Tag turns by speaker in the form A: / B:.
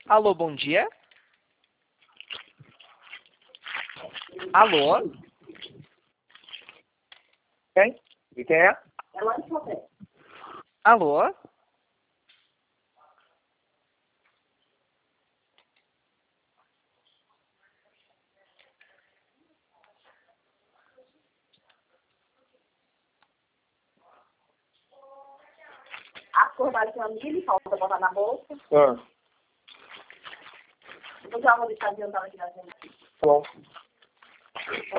A: Alô, bom dia. Alô?
B: Quem? E quem é?
C: É lá de Sodré.
A: Alô?
C: A cor vai ser milho, falta botar na bolsa.
B: Ah,
C: Depois eu vou deixar adiantado aqui na gente.
B: bom.